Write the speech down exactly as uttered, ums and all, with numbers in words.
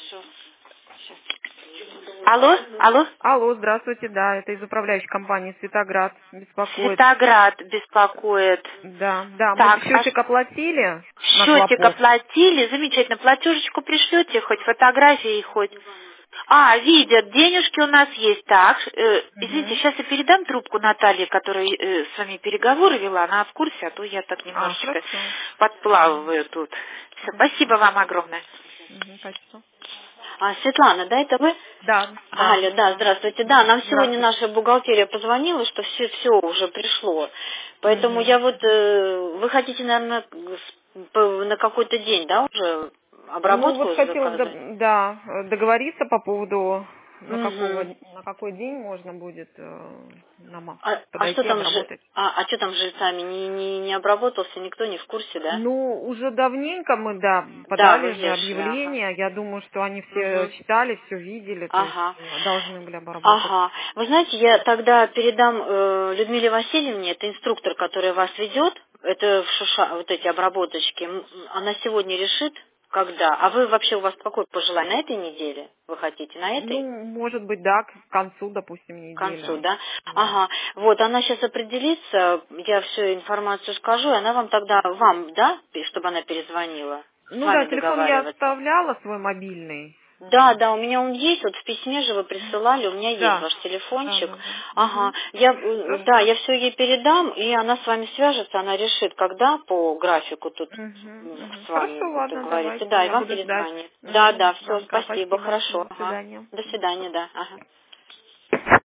Хорошо. Сейчас. Алло, алло. Алло, здравствуйте, да, это из управляющей компании «Светоград» беспокоит. Светоград беспокоит. Да, да, Так, мы счетчик а оплатили на счетик Клопов. оплатили, замечательно. Платежечку пришлете, хоть фотографии, хоть... А, видят, денежки у нас есть. Так, э, извините, Угу. сейчас я передам трубку Наталье, которая э, с вами переговоры вела. Она в курсе, а то я так А, немножечко хорошо. подплавываю тут. Все, спасибо Хорошо. вам огромное. Угу, спасибо. А, Светлана, да, это вы? Да, да. Аля, да, здравствуйте. Да, нам сегодня Здравствуйте. наша бухгалтерия позвонила, что все, все уже пришло. Поэтому Угу. я вот, э, вы хотите, наверное, с- по- на какой-то день, да, уже Ну вот обработку хотела, заказать? д- да, договориться по поводу, на, какого, Угу. на какой день можно будет э, нам А, а что подойти, там же, обработать. а, а что там с жильцами? Не, не, не обработался, никто не в курсе, да? Ну, уже давненько мы, да, Да, вы подали же вешали, ага. объявление. Я думаю, что они все Угу. читали, все видели, то есть Ага. э, должны были обработать. Ага. Вы знаете, я тогда передам э, Людмиле Васильевне, это инструктор, который вас ведет, это в Шуша, вот эти обработочки, М, она сегодня решит, когда. А вы вообще, у вас какое пожелание? На этой неделе вы хотите? На Ну, этой? может быть, да, к концу, допустим, К концу, недели. да? Да. Ага. Вот, она сейчас определится, я всю информацию скажу, и она вам тогда, вам, да, чтобы она перезвонила, с Ну да, вами телефон я договариваться. оставляла, свой мобильный. Да, да, у меня он есть, вот в письме же вы присылали, у меня есть Да, ваш да, телефончик. да, да. Ага, Мгм. я, э, да, Хорошо. я все ей передам, и она с вами свяжется, она решит, когда по графику тут Мгм, м, мгм. с Хорошо, вами ладно, договорится. давайте, Да, и я вам буду ждать перезвонит. Да, мгм, да, все, звонка. спасибо, Спасибо. хорошо. До Ага. свидания. До свидания, да. Ага.